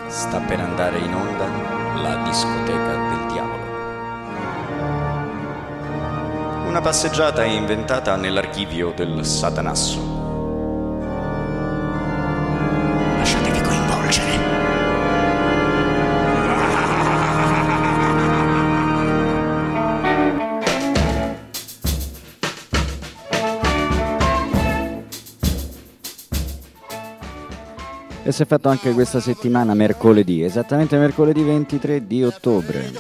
Sta per andare in onda la discoteca del diavolo. Una passeggiata inventata nell'archivio del Satanasso. Lasciatevi coinvolgere. E si è fatto anche questa settimana mercoledì, esattamente mercoledì 23 di ottobre.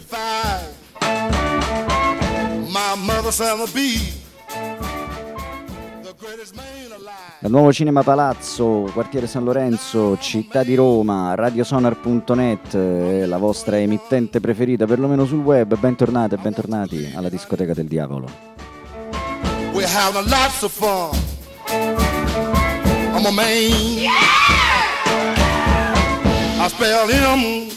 Dal nuovo Cinema Palazzo, quartiere San Lorenzo, città di Roma, radiosonar.net, la vostra emittente preferita, perlomeno sul web. Bentornate e bentornati alla discoteca del diavolo. We're having lots of fun. I'm a man. Yeah! I spell him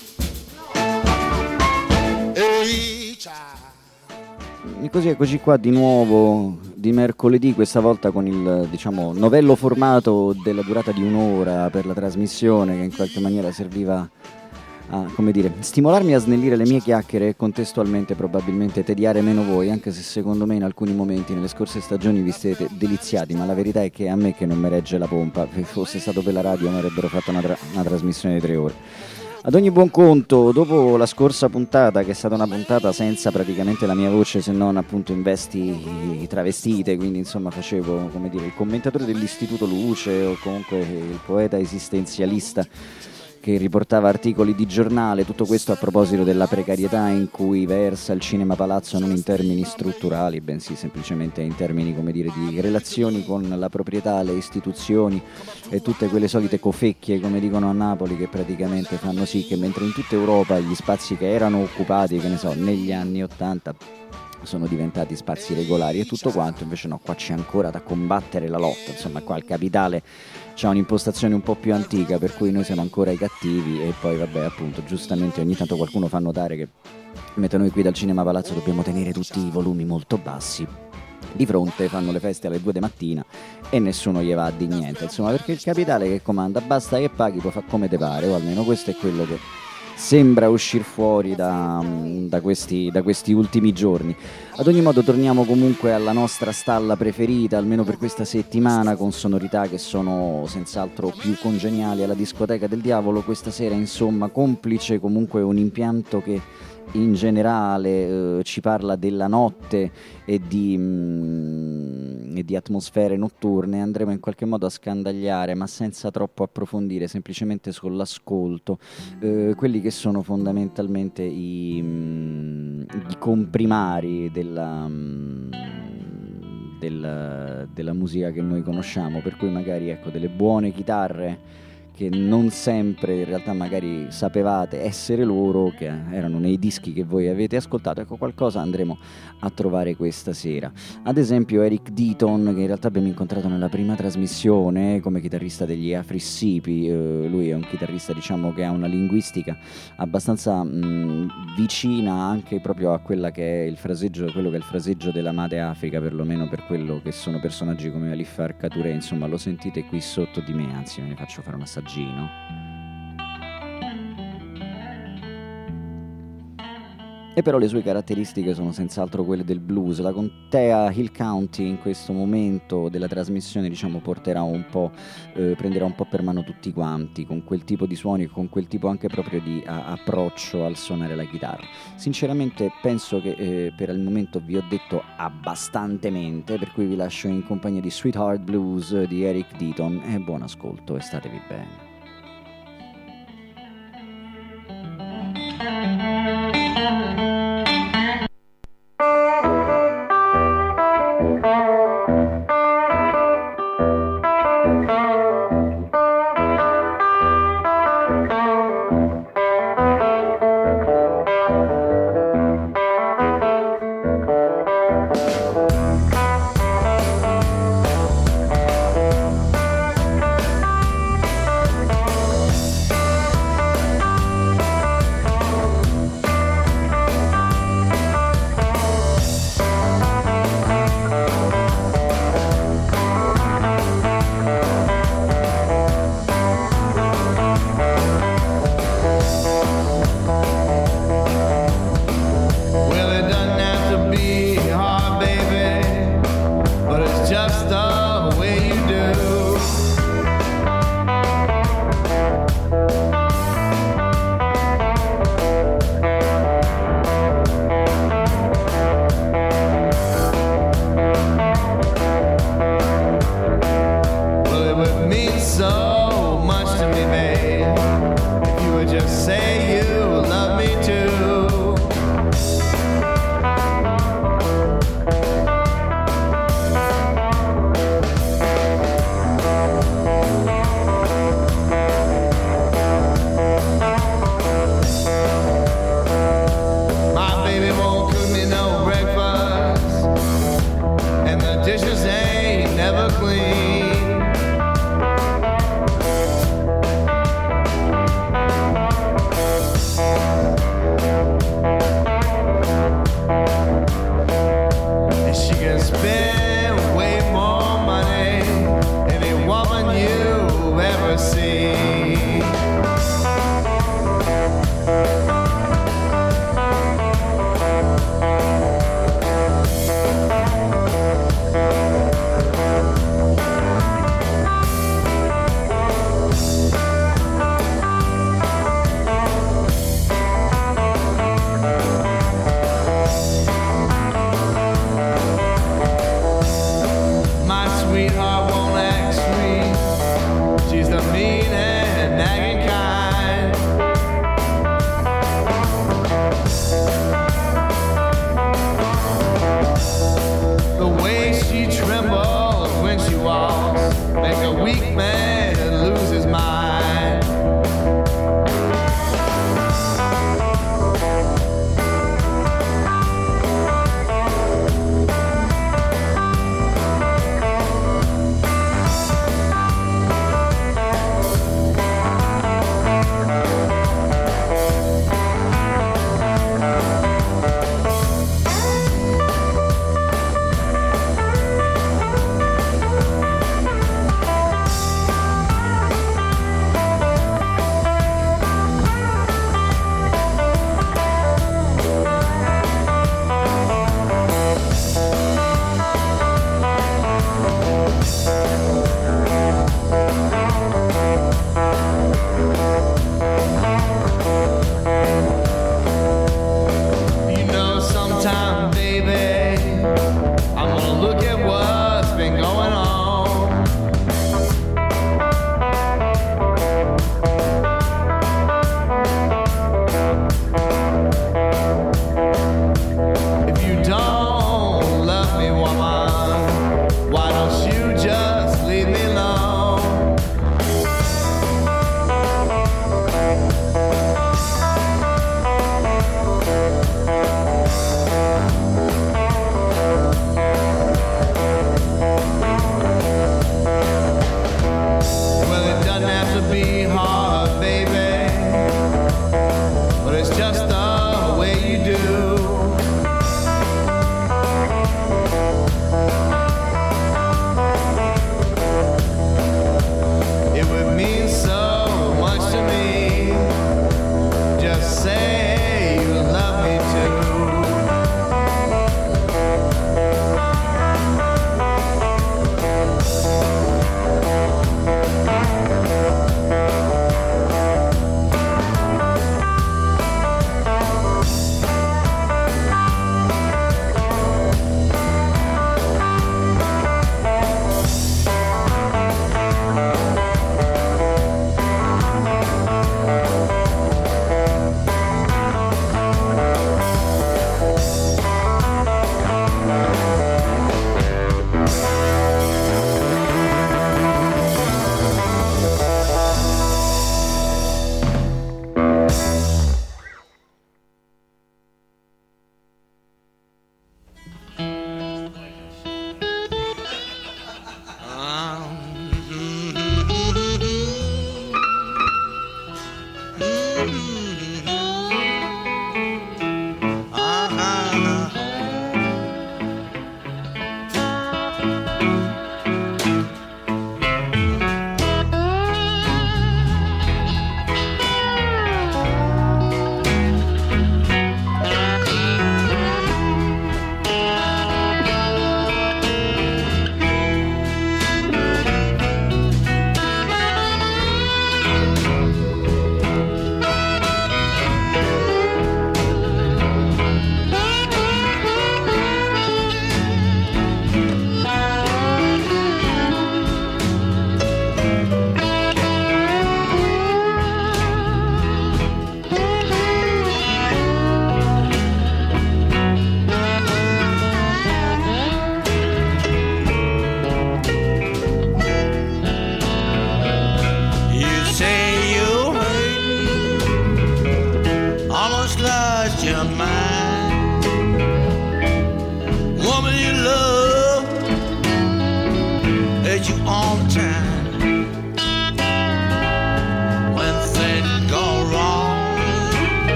E così eccoci qua di nuovo di mercoledì, questa volta con il, diciamo, novello formato della durata di un'ora per la trasmissione, che in qualche maniera serviva a, come dire, stimolarmi a snellire le mie chiacchiere e contestualmente probabilmente tediare meno voi, anche se secondo me in alcuni momenti nelle scorse stagioni vi siete deliziati, ma la verità è che a me che non mi regge la pompa, se fosse stato per la radio mi avrebbero fatto una trasmissione di 3 ore. Ad ogni buon conto, dopo la scorsa puntata, che è stata una puntata senza praticamente la mia voce, se non appunto in vesti travestite, quindi insomma facevo, come dire, il commentatore dell'Istituto Luce o comunque il poeta esistenzialista che riportava articoli di giornale, tutto questo a proposito della precarietà in cui versa il Cinema Palazzo, non in termini strutturali, bensì semplicemente in termini, come dire, di relazioni con la proprietà, le istituzioni e tutte quelle solite cofecchie, come dicono a Napoli, che praticamente fanno sì che mentre in tutta Europa gli spazi che erano occupati, che ne so, negli anni '80 sono diventati spazi regolari e tutto quanto, invece no, qua c'è ancora da combattere la lotta, insomma qua il capitale c'ha un'impostazione un po' più antica, per cui noi siamo ancora i cattivi e poi vabbè, appunto, giustamente ogni tanto qualcuno fa notare che mentre noi qui dal Cinema Palazzo dobbiamo tenere tutti i volumi molto bassi, di fronte fanno le feste alle 2 di mattina e nessuno gli va a di niente, insomma, perché il capitale che comanda basta che paghi, può fare come te pare, o almeno questo è quello che sembra uscire fuori da questi ultimi giorni. Ad ogni modo torniamo comunque alla nostra stalla preferita, almeno per questa settimana, con sonorità che sono senz'altro più congeniali alla discoteca del diavolo. Questa sera, insomma, complice comunque un impianto che in generale ci parla della notte e di atmosfere notturne. Andremo in qualche modo a scandagliare, ma senza troppo approfondire, semplicemente sull'ascolto, quelli che sono fondamentalmente i comprimari della musica che noi conosciamo, per cui magari, ecco, delle buone chitarre che non sempre in realtà magari sapevate essere loro, che erano nei dischi che voi avete ascoltato. Ecco, qualcosa andremo a trovare questa sera. Ad esempio Eric Deaton, che in realtà abbiamo incontrato nella prima trasmissione come chitarrista degli Afrissipi. Lui è un chitarrista, diciamo, che ha una linguistica abbastanza vicina anche proprio a quella che è il fraseggio, quello che è il fraseggio della Made Africa, perlomeno per quello che sono personaggi come Alif Farka Touré. Insomma, lo sentite qui sotto di me, anzi ve ne faccio fare un assaggino. E però le sue caratteristiche sono senz'altro quelle del blues. La contea Hill County in questo momento della trasmissione, diciamo, porterà un po', prenderà un po' per mano tutti quanti, con quel tipo di suoni e con quel tipo anche proprio di approccio al suonare la chitarra. Sinceramente penso che per il momento vi ho detto abbastantemente, per cui vi lascio in compagnia di Sweetheart Blues di Eric Deaton e buon ascolto e statevi bene.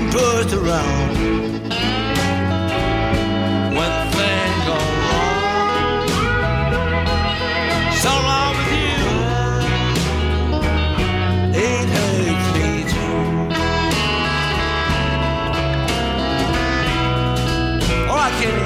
twist around. When things go wrong, so wrong with you, it hurts me too. All right, Kenny.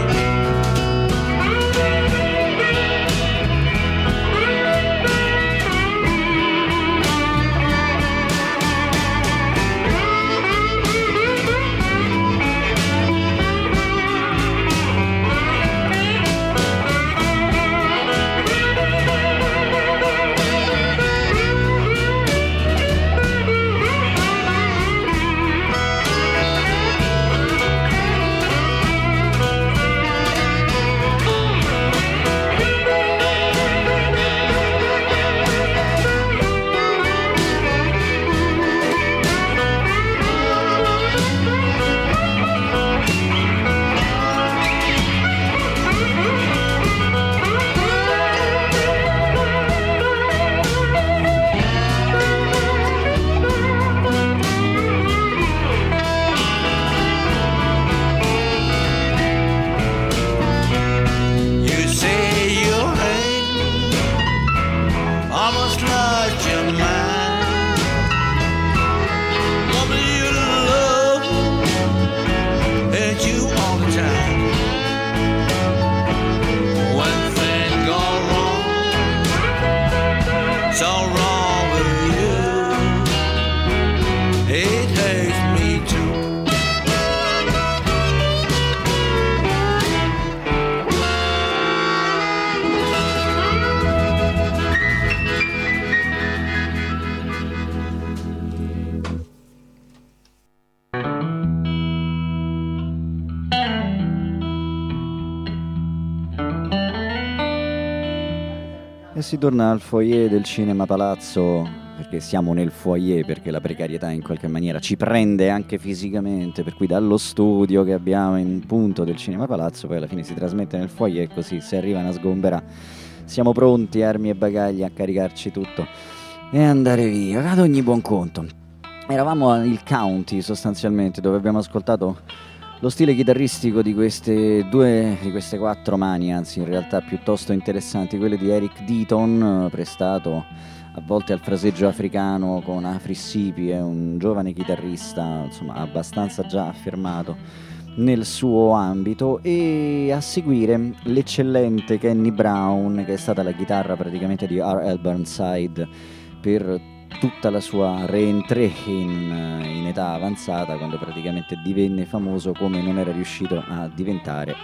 Si torna al foyer del Cinema Palazzo, perché siamo nel foyer, perché la precarietà in qualche maniera ci prende anche fisicamente, per cui dallo studio che abbiamo in un punto del Cinema Palazzo poi alla fine si trasmette nel foyer, così se arriva una sgombera siamo pronti, armi e bagagli, a caricarci tutto e andare via, ad ogni buon conto. Eravamo al County sostanzialmente, dove abbiamo ascoltato lo stile chitarristico di queste quattro mani, anzi in realtà piuttosto interessanti, quelle di Eric Deaton, prestato a volte al fraseggio africano con Afri Sipi, è un giovane chitarrista, insomma, abbastanza già affermato nel suo ambito, e a seguire l'eccellente Kenny Brown, che è stata la chitarra praticamente di R.L. Burnside per tutta la sua re-entrée in età avanzata, quando praticamente divenne famoso come non era riuscito a diventare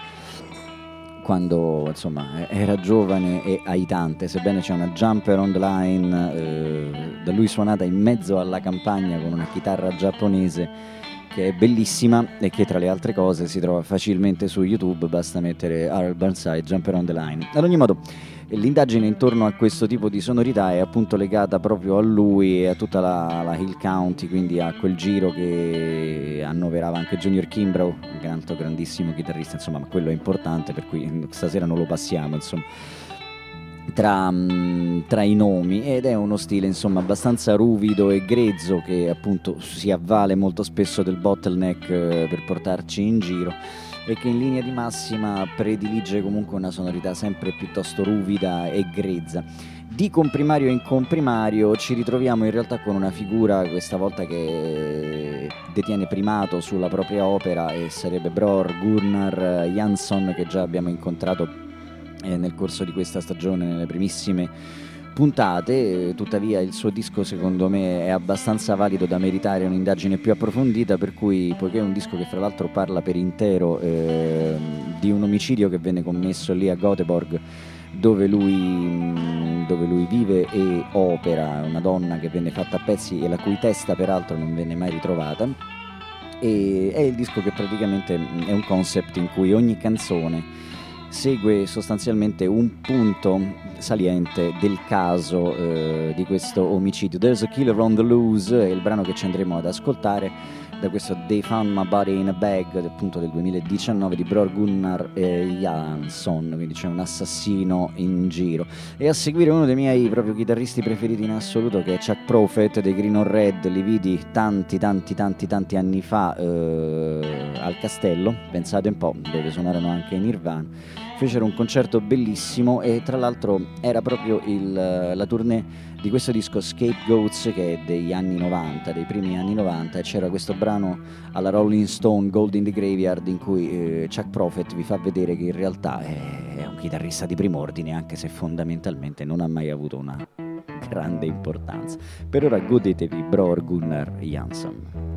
quando insomma era giovane e aitante. Sebbene c'è una Jumper on the Line da lui suonata in mezzo alla campagna con una chitarra giapponese che è bellissima e che tra le altre cose si trova facilmente su YouTube, basta mettere R.L. Burnside Jumper on the Line. Ad ogni modo, l'indagine intorno a questo tipo di sonorità è appunto legata proprio a lui e a tutta la Hill County, quindi a quel giro che annoverava anche Junior Kimbrough, un altro grandissimo chitarrista, insomma, ma quello è importante, per cui stasera non lo passiamo, insomma, tra i nomi, ed è uno stile insomma abbastanza ruvido e grezzo, che appunto si avvale molto spesso del bottleneck per portarci in giro, e che in linea di massima predilige comunque una sonorità sempre piuttosto ruvida e grezza. Di comprimario in comprimario ci ritroviamo in realtà con una figura questa volta che detiene primato sulla propria opera, e sarebbe Bror Gunnar Jansson, che già abbiamo incontrato nel corso di questa stagione nelle primissime puntate. Tuttavia il suo disco secondo me è abbastanza valido da meritare un'indagine più approfondita, per cui, poiché è un disco che fra l'altro parla per intero di un omicidio che venne commesso lì a Göteborg, dove lui vive e opera, una donna che venne fatta a pezzi e la cui testa peraltro non venne mai ritrovata, e è il disco che praticamente è un concept in cui ogni canzone segue sostanzialmente un punto saliente del caso di questo omicidio. There's a Killer on the Loose è il brano che ci andremo ad ascoltare da questo They Found My Body in a Bag, appunto del 2019, di Bror Gunnar Jansson, quindi c'è un assassino in giro. E a seguire uno dei miei proprio chitarristi preferiti in assoluto, che è Chuck Prophet dei Green on Red. Li vidi tanti anni fa al Castello, pensate un po', dove suonarono anche in Nirvana. Fecero un concerto bellissimo e tra l'altro era proprio la tournée di questo disco Scapegoats, che è degli anni 90, dei primi anni 90, e c'era questo brano alla Rolling Stone, Gold in the Graveyard, in cui Chuck Prophet vi fa vedere che in realtà è un chitarrista di prim'ordine, anche se fondamentalmente non ha mai avuto una grande importanza. Per ora godetevi Bror Gunnar Jansson.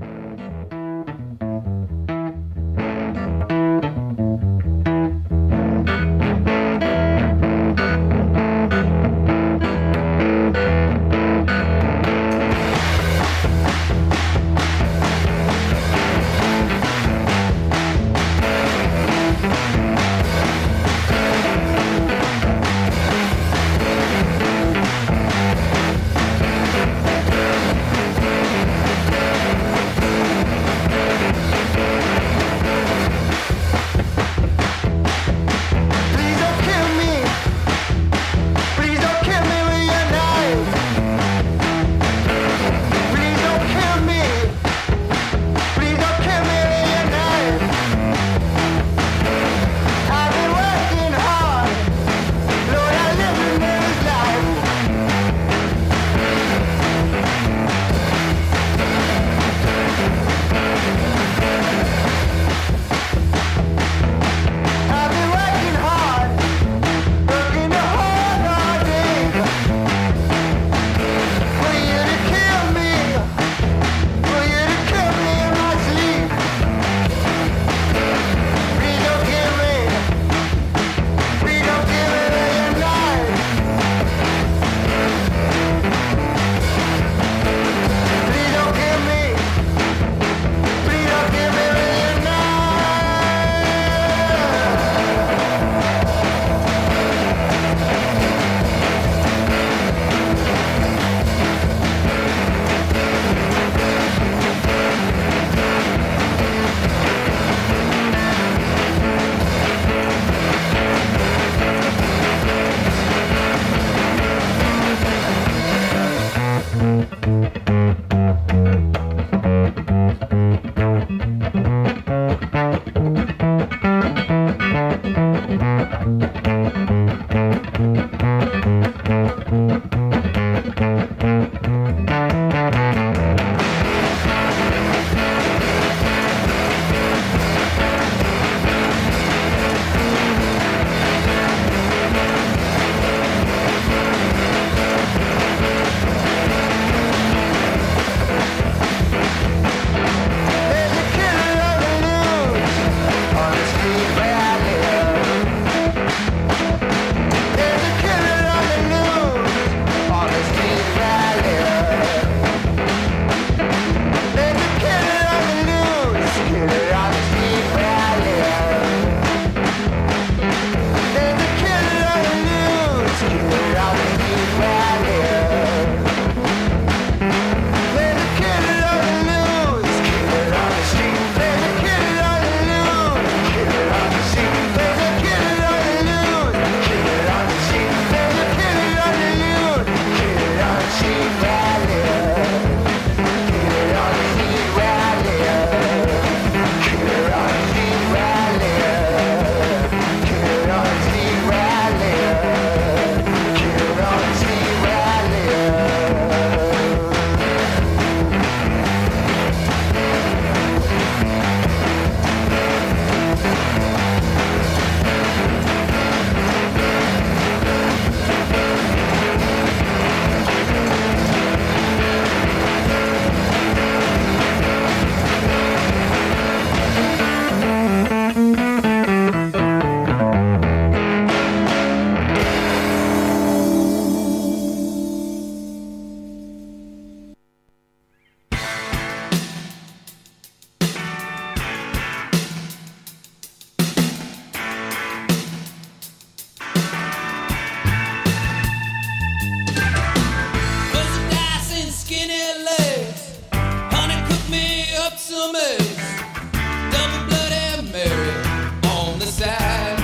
up some eggs, double Bloody Mary on the side.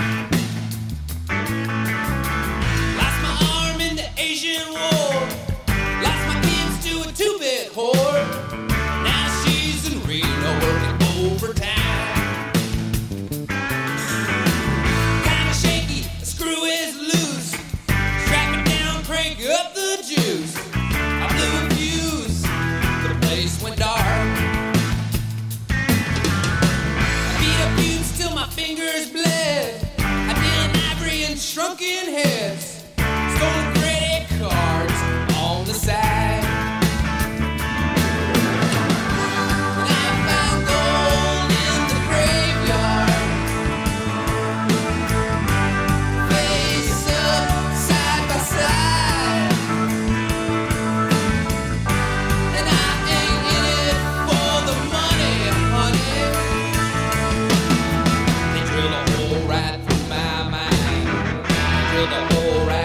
Lost my arm in the Asian war, lost my kids to a two-bit whore. Now she's in Reno working overtime. Kinda shaky, the screw is loose. Strap it down, crank up the juice. I blew a fuse, the place went dark. I beat up fumes till my fingers bled. I deal in ivory and shrunken heads. Stole credit cards on the side. And I found gold in the graveyard. Face up, side by side. And I ain't in it for the money, honey. They drilled a hole right through my mind. Drilled a hole right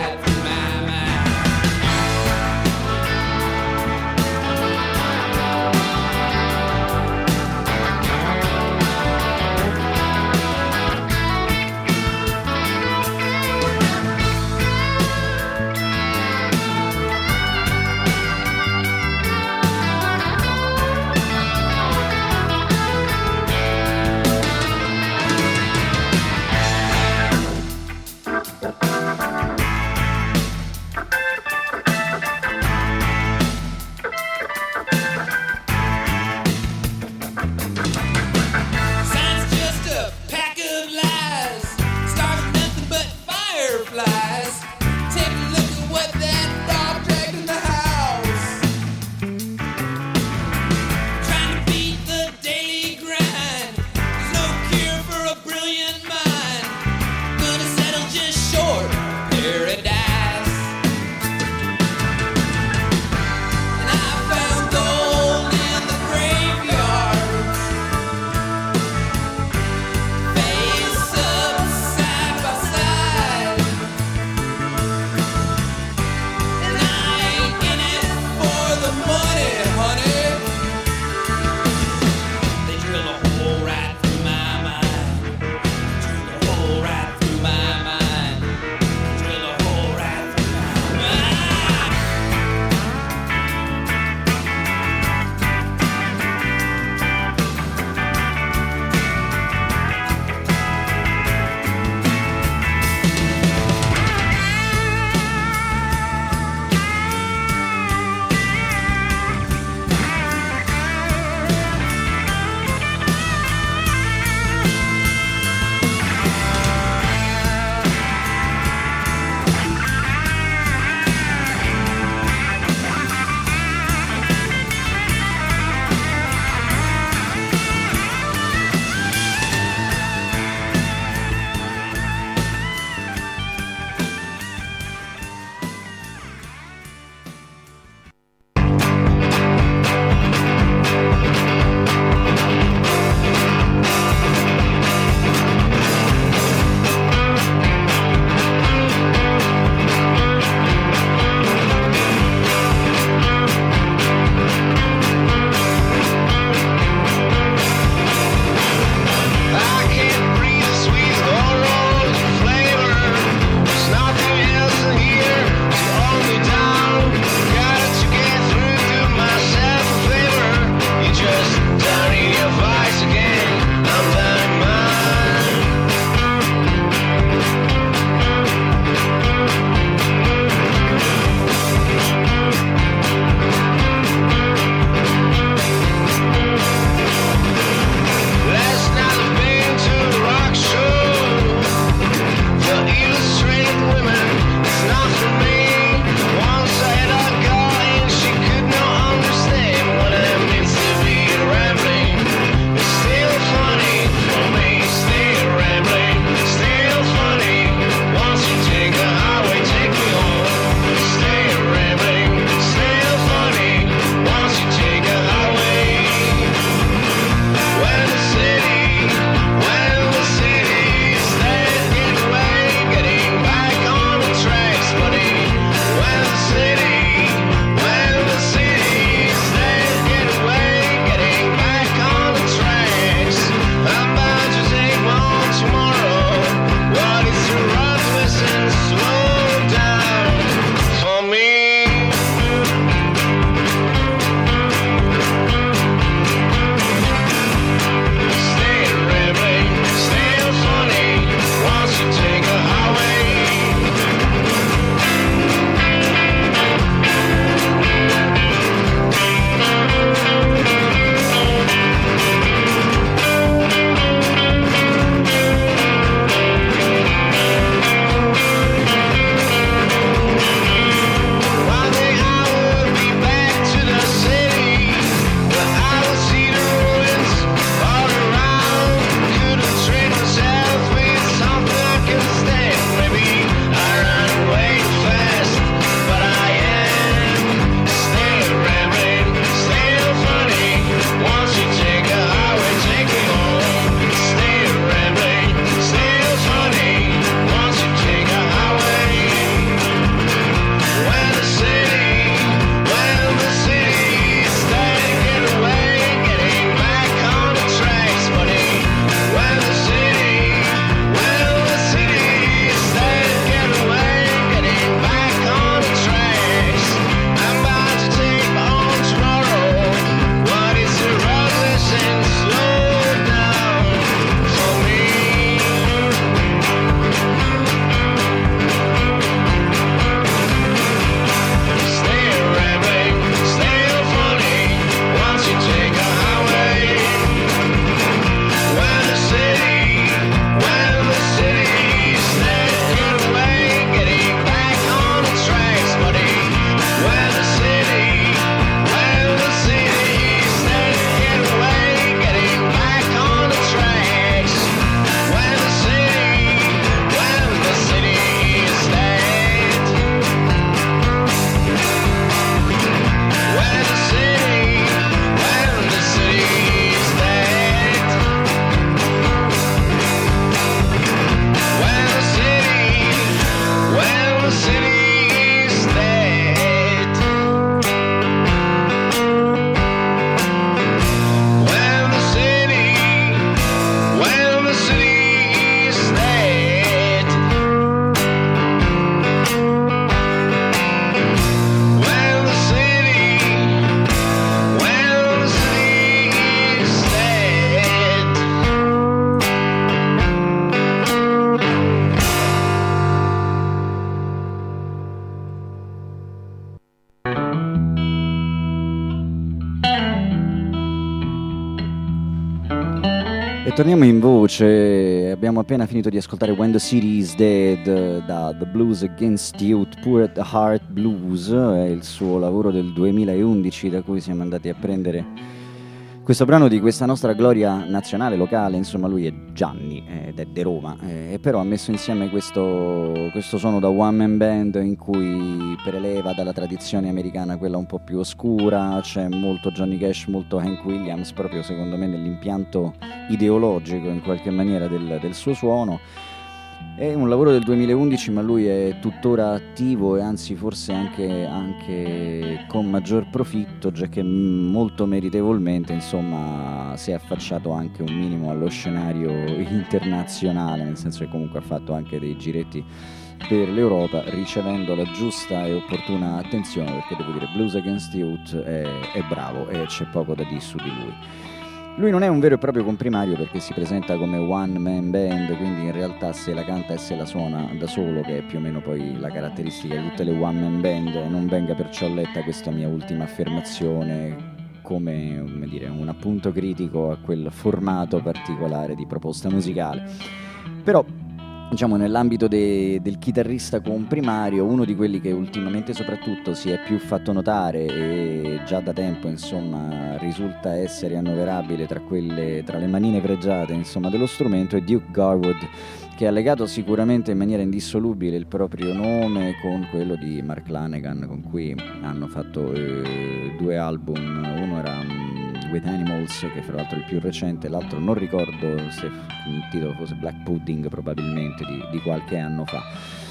E torniamo in voce, abbiamo appena finito di ascoltare When the City is Dead da The Blues Against Youth, Poor at the Heart Blues, è il suo lavoro del 2011 da cui siamo andati a prendere questo brano di questa nostra gloria nazionale, locale, insomma lui è Gianni ed è di Roma, e però ha messo insieme questo suono da one man band in cui preleva dalla tradizione americana quella un po' più oscura, c'è molto Johnny Cash, molto Hank Williams, proprio secondo me nell'impianto ideologico in qualche maniera del suo suono. È un lavoro del 2011, ma lui è tuttora attivo e anzi forse anche con maggior profitto, già che molto meritevolmente insomma si è affacciato anche un minimo allo scenario internazionale, nel senso che comunque ha fatto anche dei giretti per l'Europa, ricevendo la giusta e opportuna attenzione, perché devo dire Blues Against Youth è bravo e c'è poco da dire su di lui. Lui non è un vero e proprio comprimario perché si presenta come one man band, quindi in realtà se la canta e se la suona da solo, che è più o meno poi la caratteristica di tutte le one man band, non venga perciò letta questa mia ultima affermazione come dire, un appunto critico a quel formato particolare di proposta musicale. Però diciamo nell'ambito del chitarrista comprimario, uno di quelli che ultimamente soprattutto si è più fatto notare e già da tempo insomma risulta essere annoverabile tra le manine pregiate insomma dello strumento, è Duke Garwood, che ha legato sicuramente in maniera indissolubile il proprio nome con quello di Mark Lanegan, con cui hanno fatto 2 album, uno era With Animals, che fra l'altro è il più recente, l'altro non ricordo se il titolo fosse Black Pudding, probabilmente di qualche anno fa.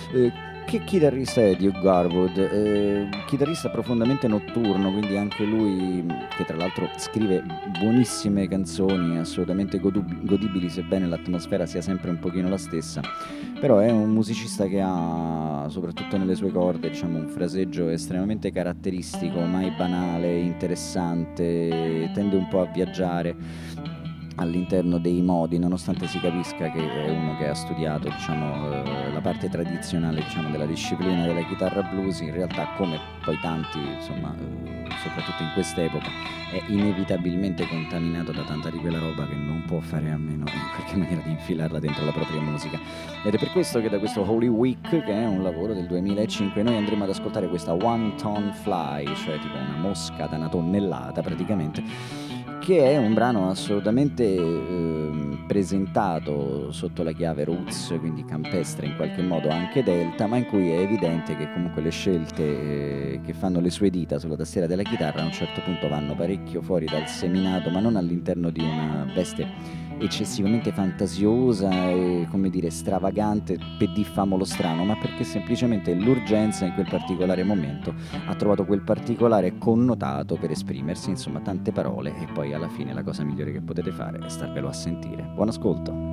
Che chitarrista è Duke Garwood? Chitarrista profondamente notturno, quindi anche lui, che tra l'altro scrive buonissime canzoni, assolutamente godibili, sebbene l'atmosfera sia sempre un pochino la stessa, però è un musicista che ha, soprattutto nelle sue corde, diciamo, un fraseggio estremamente caratteristico, mai banale, interessante, tende un po' a viaggiare all'interno dei modi, nonostante si capisca che è uno che ha studiato diciamo la parte tradizionale diciamo della disciplina della chitarra blues. In realtà, come poi tanti insomma soprattutto in quest'epoca, è inevitabilmente contaminato da tanta di quella roba che non può fare a meno in qualche maniera di infilarla dentro la propria musica, ed è per questo che da questo Holy Week, che è un lavoro del 2005, noi andremo ad ascoltare questa One Ton Fly, cioè tipo una mosca da 1 tonnellata praticamente, che è un brano assolutamente presentato sotto la chiave roots, quindi campestre in qualche modo, anche delta, ma in cui è evidente che comunque le scelte che fanno le sue dita sulla tastiera della chitarra a un certo punto vanno parecchio fuori dal seminato, ma non all'interno di una veste eccessivamente fantasiosa e, come dire, stravagante per di famolo strano, ma perché semplicemente l'urgenza in quel particolare momento ha trovato quel particolare connotato per esprimersi, insomma tante parole, e poi alla fine la cosa migliore che potete fare è starvelo a sentire. Buon ascolto.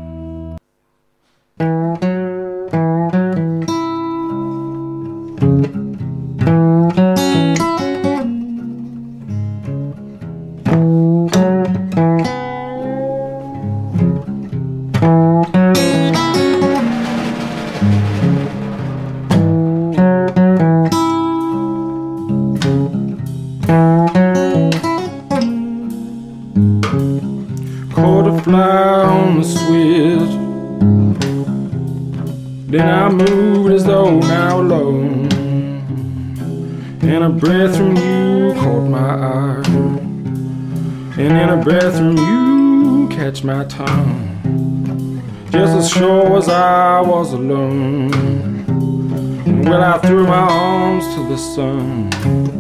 My tongue, just as sure as I was alone, when I threw my arms to the sun.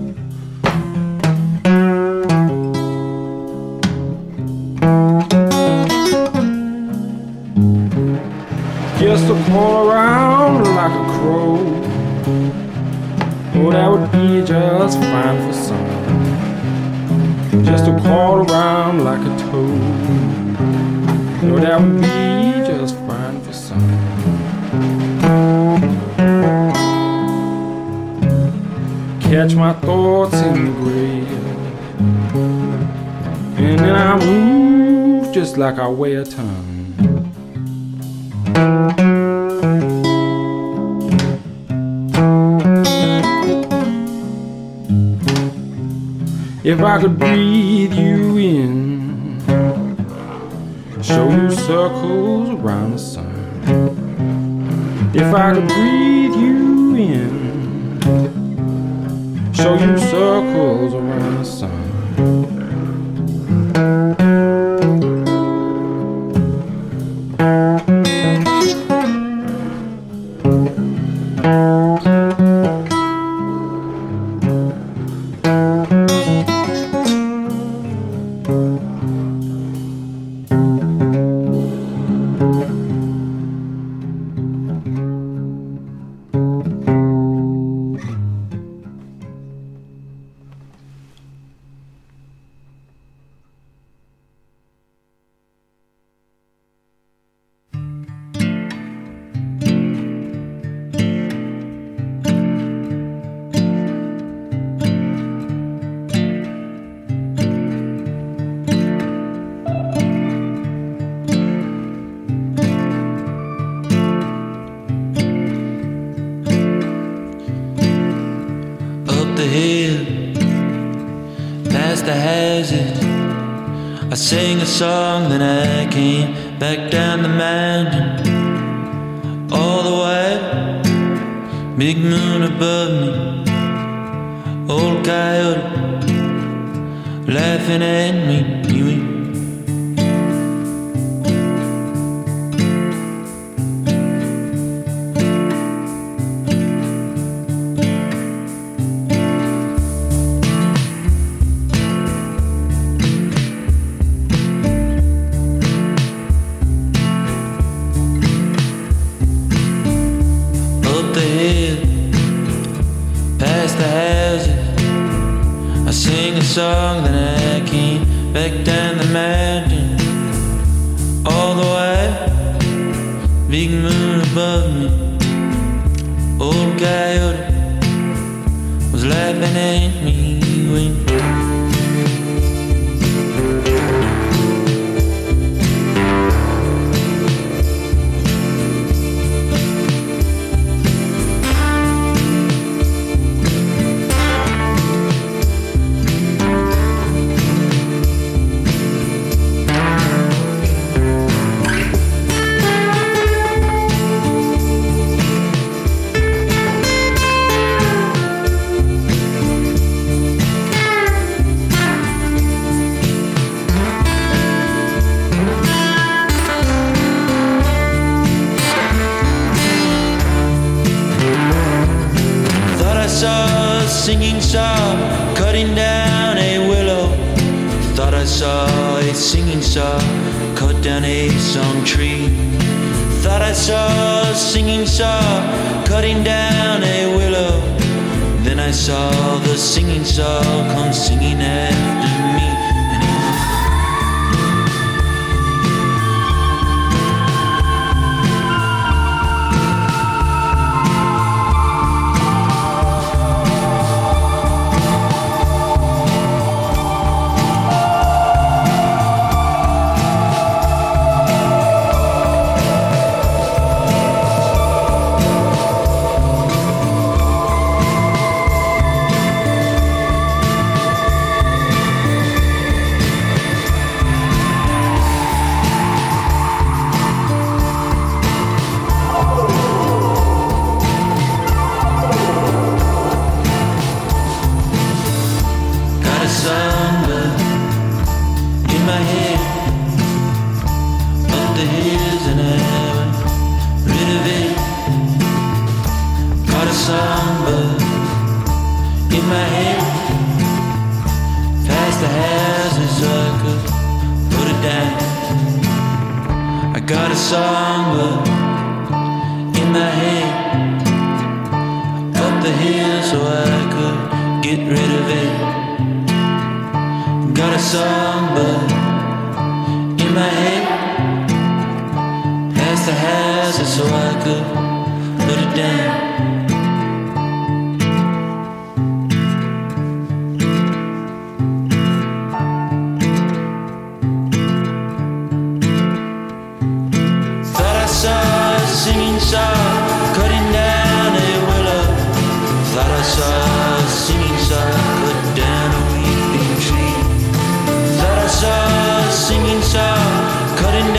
Just to crawl around like a crow, oh, that would be just fine for some. Just to crawl around like a toad, no, that would be just fine for some. Catch my thoughts in the grave, and then I move just like I weigh a ton. If I could breathe you in, show you circles around the sun. If I could breathe you in, show you circles around the sun. Song, then I came back down the mountain all the way. Big moon above me, old coyote laughing at me. Song, then I came back down the mountain all the way. Big moon above me, old coyote was laughing at me. Singing saw cutting down a willow. Thought I saw a singing saw cut down a song tree. Thought I saw a singing saw cutting down a willow. Then I saw the singing saw come singing after me. Cutting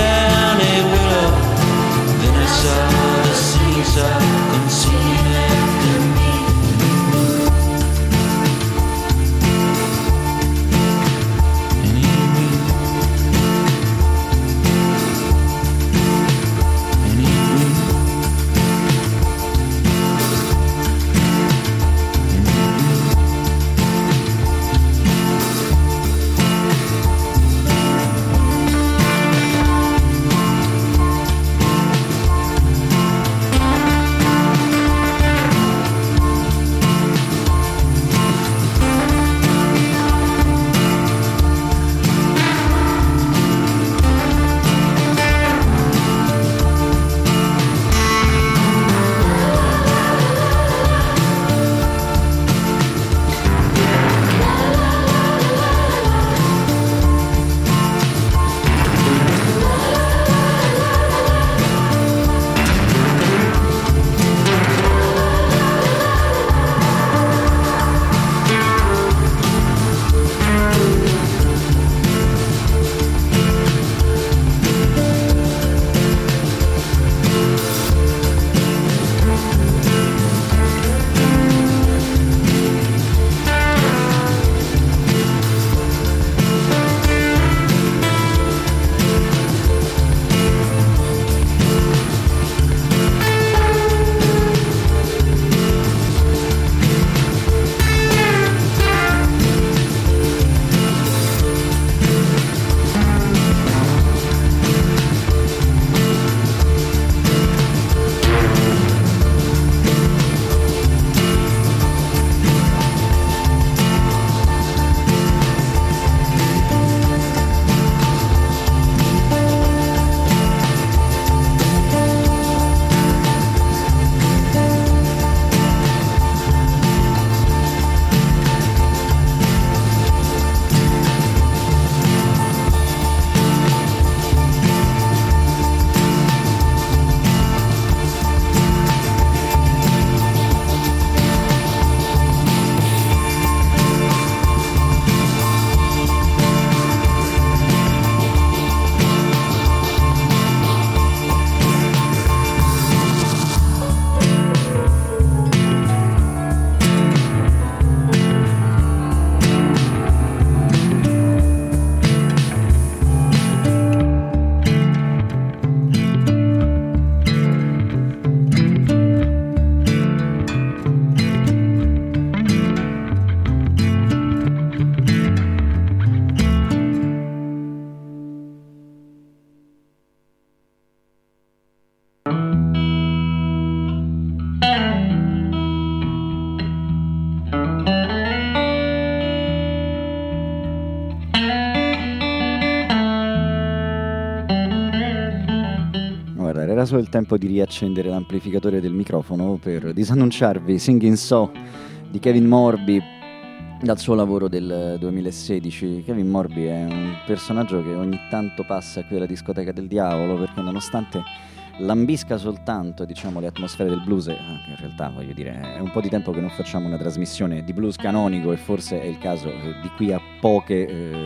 era solo il tempo di riaccendere l'amplificatore del microfono per disannunciarvi Singing So di Kevin Morby dal suo lavoro del 2016. Kevin Morby è un personaggio che ogni tanto passa qui alla discoteca del diavolo, perché nonostante lambisca soltanto, diciamo, le atmosfere del blues, che in realtà, voglio dire, è un po' di tempo che non facciamo una trasmissione di blues canonico, e forse è il caso di qui a poche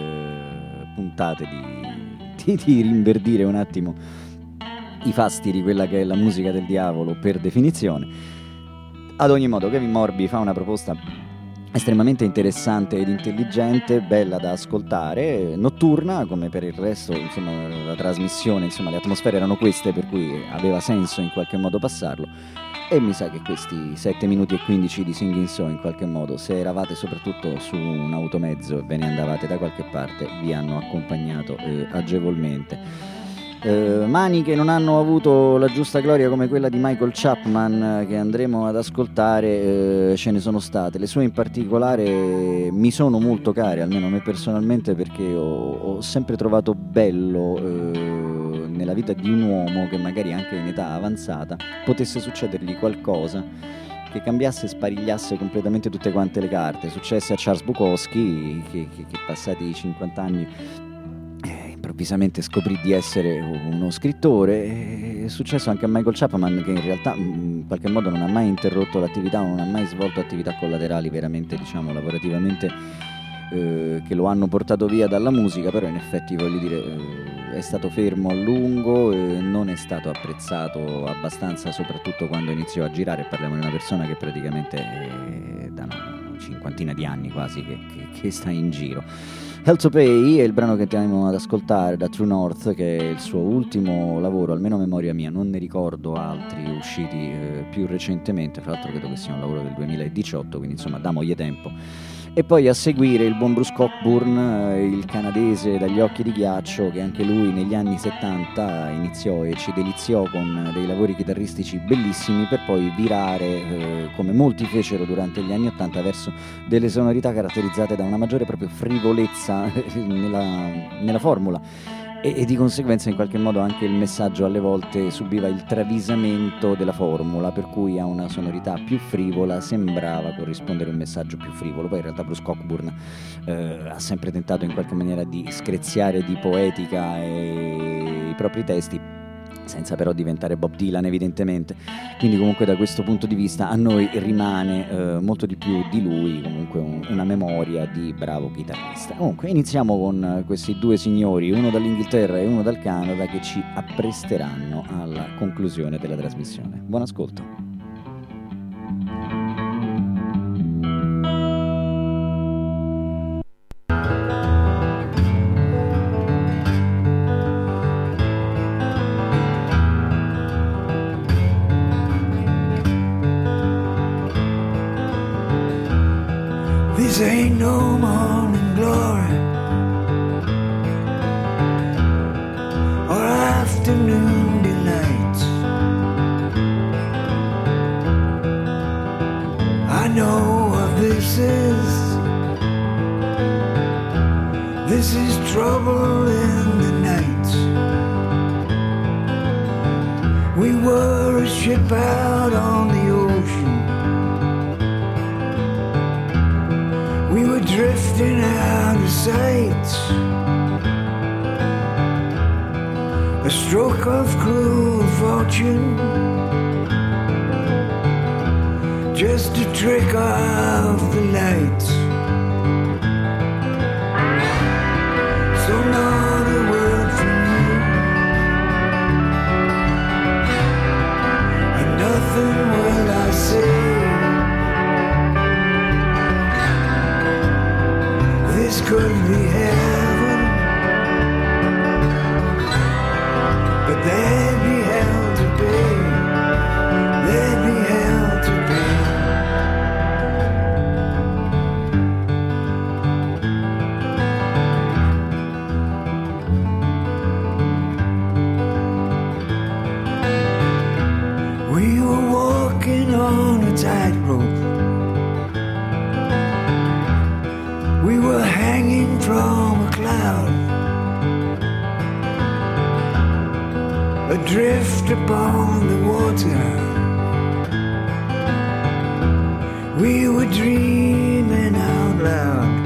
puntate di rinverdire un attimo i fasti di quella che è la musica del diavolo per definizione. Ad ogni modo, Kevin Morby fa una proposta estremamente interessante ed intelligente, bella da ascoltare, notturna come per il resto, insomma, la trasmissione, insomma, le atmosfere erano queste, per cui aveva senso in qualche modo passarlo. E mi sa che questi 7 minuti e 15 di Singing So, in qualche modo, se eravate soprattutto su un automezzo e ve ne andavate da qualche parte, vi hanno accompagnato agevolmente. Mani che non hanno avuto la giusta gloria come quella di Michael Chapman, che andremo ad ascoltare, ce ne sono state. Le sue in particolare mi sono molto care, almeno a me personalmente, perché ho sempre trovato bello nella vita di un uomo che magari anche in età avanzata potesse succedergli qualcosa che cambiasse e sparigliasse completamente tutte quante le carte. Successe a Charles Bukowski che passati i 50 anni improvvisamente scoprì di essere uno scrittore. È successo anche a Michael Chapman, che in realtà in qualche modo non ha mai interrotto l'attività, non ha mai svolto attività collaterali veramente, diciamo, lavorativamente, che lo hanno portato via dalla musica, però in effetti, voglio dire, è stato fermo a lungo e non è stato apprezzato abbastanza, soprattutto quando iniziò a girare. Parliamo di una persona che praticamente è da una cinquantina di anni quasi che sta in giro. Hell to Pay è il brano che andiamo ad ascoltare da True North, che è il suo ultimo lavoro, almeno a memoria mia, non ne ricordo altri usciti più recentemente, fra l'altro credo che sia un lavoro del 2018, quindi insomma damogli tempo. E poi a seguire il buon Bruce Cockburn, il canadese dagli occhi di ghiaccio, che anche lui negli anni 70 iniziò e ci deliziò con dei lavori chitarristici bellissimi, per poi virare, come molti fecero durante gli anni 80, verso delle sonorità caratterizzate da una maggiore proprio frivolezza nella formula. E di conseguenza in qualche modo anche il messaggio alle volte subiva il travisamento della formula, per cui a una sonorità più frivola sembrava corrispondere un messaggio più frivolo. Poi in realtà Bruce Cockburn ha sempre tentato in qualche maniera di screziare di poetica i propri testi, senza però diventare Bob Dylan evidentemente. Quindi comunque da questo punto di vista a noi rimane molto di più di lui comunque una memoria di bravo chitarrista. Comunque iniziamo con questi due signori, uno dall'Inghilterra e uno dal Canada, che ci appresteranno alla conclusione della trasmissione. Buon ascolto. This ain't no morning glory or afternoon delight. I know what this is. This is trouble in the night. We were a ship out on the ocean. We were drifting out of sight. A stroke of cruel fortune, just a trick of the light. So not a word from you, and nothing will I say. This could be heaven, but there'd be hell to pay. There'd be hell to pay. Adrift upon the water, we were dreaming out loud,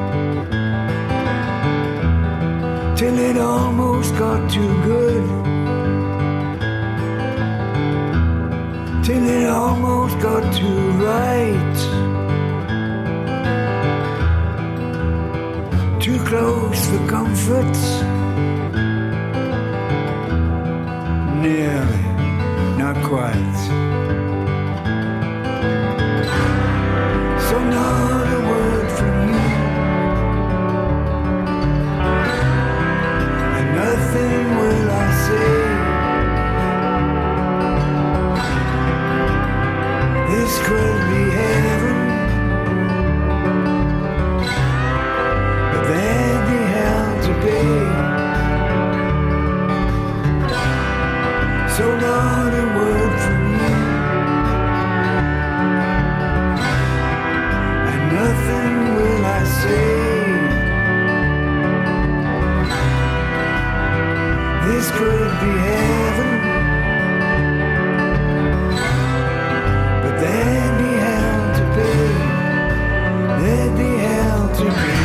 till it almost got too good, till it almost got too right, too close for comfort, nearly, not quite. So not a word from you, and nothing will I say. This could be heaven, but there'd be hell to pay. So not a word from you, and nothing will I say. This could be heaven, but there'd be hell to pay. There'd be hell to pay.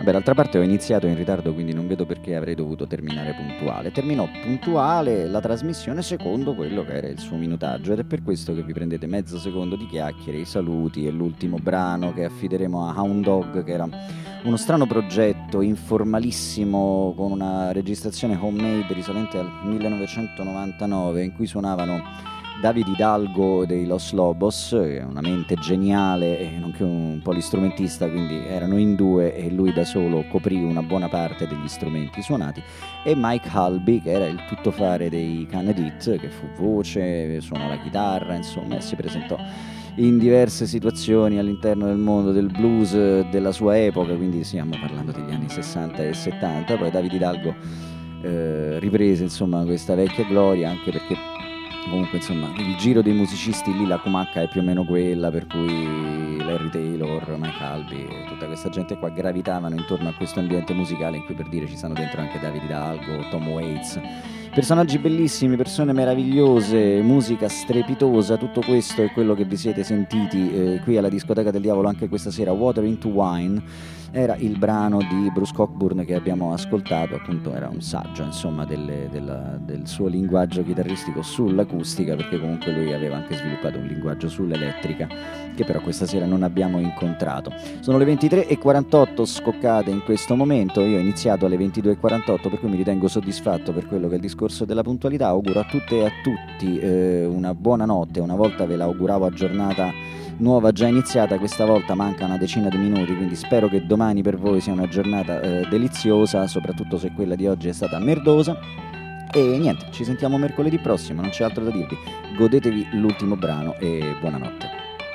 Vabbè, d'altra parte ho iniziato in ritardo, quindi non vedo perché avrei dovuto terminare puntuale. Terminò puntuale la trasmissione secondo quello che era il suo minutaggio, ed è per questo che vi prendete mezzo secondo di chiacchiere, i saluti e l'ultimo brano che affideremo a Hound Dog, che era uno strano progetto informalissimo con una registrazione homemade risalente al 1999, in cui suonavano David Hidalgo dei Los Lobos, che è una mente geniale e nonché un polistrumentista, quindi erano in due e lui da solo coprì una buona parte degli strumenti suonati, e Mike Halby, che era il tuttofare dei Canned Heat, che fu voce, suonò la chitarra, insomma, e si presentò in diverse situazioni all'interno del mondo del blues della sua epoca, quindi stiamo parlando degli anni 60 e 70. Poi David Hidalgo riprese insomma questa vecchia gloria, anche perché comunque insomma il giro dei musicisti lì, la comacca è più o meno quella, per cui Larry Taylor, Mike Halby, tutta questa gente qua gravitavano intorno a questo ambiente musicale in cui, per dire, ci stanno dentro anche David Hidalgo, Tom Waits, personaggi bellissimi, persone meravigliose, musica strepitosa. Tutto questo è quello che vi siete sentiti qui alla Discoteca del Diavolo anche questa sera. Water into Wine era il brano di Bruce Cockburn che abbiamo ascoltato, appunto era un saggio insomma del suo linguaggio chitarristico sull'acustica, perché comunque lui aveva anche sviluppato un linguaggio sull'elettrica che però questa sera non abbiamo incontrato. Sono le 23:48 scoccate in questo momento, io ho iniziato alle 22:48, per cui mi ritengo soddisfatto per quello che è il discorso della puntualità. Auguro a tutte e a tutti una buona notte. Una volta ve l'auguravo a giornata nuova già iniziata, questa volta manca una decina di minuti, quindi spero che domani per voi sia una giornata deliziosa, soprattutto se quella di oggi è stata merdosa. E niente, ci sentiamo mercoledì prossimo, non c'è altro da dirvi. Godetevi l'ultimo brano e buonanotte.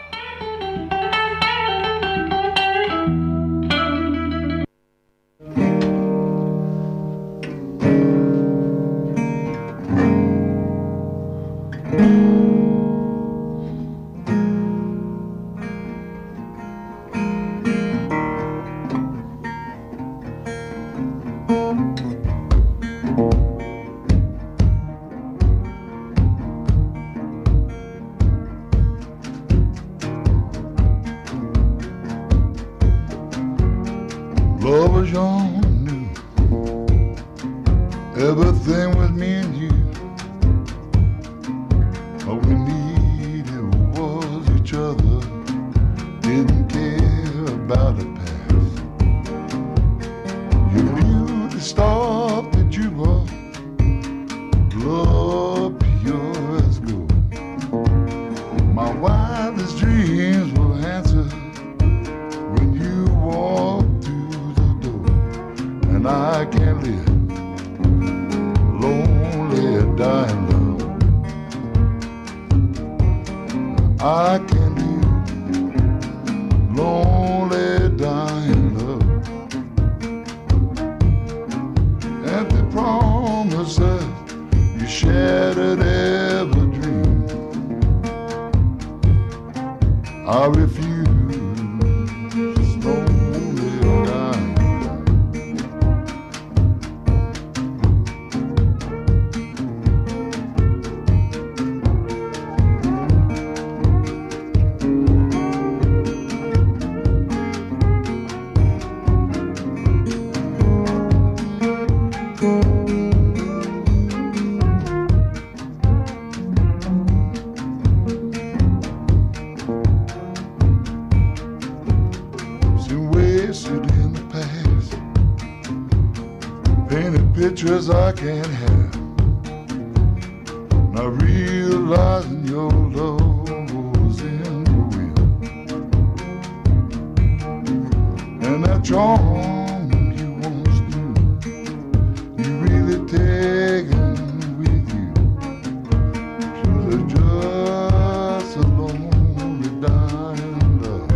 Love was young, new. Everything was me and you. All we needed was each other. Didn't care about the past. Your beauty stopped at you all. Love pure as gold. My wildest dreams were answered when you walked. And I can't live lonely, dying love. I can't live lonely, dying love. Empty promises, you shattered every dream. I refuse. Pictures I can't have. Not realizing your love was in the wind. And that charm you once knew, you really taken with you. She was just a lonely dying love.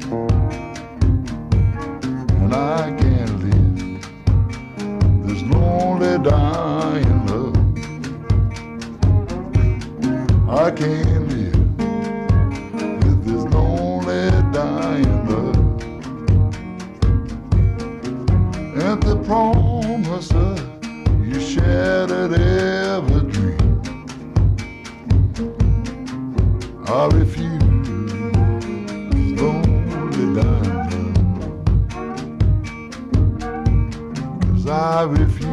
And I can't live this lonely dying love. I can't live with this lonely dying love. Empty promises, you shattered every dream. I refuse this lonely dying love. I refuse.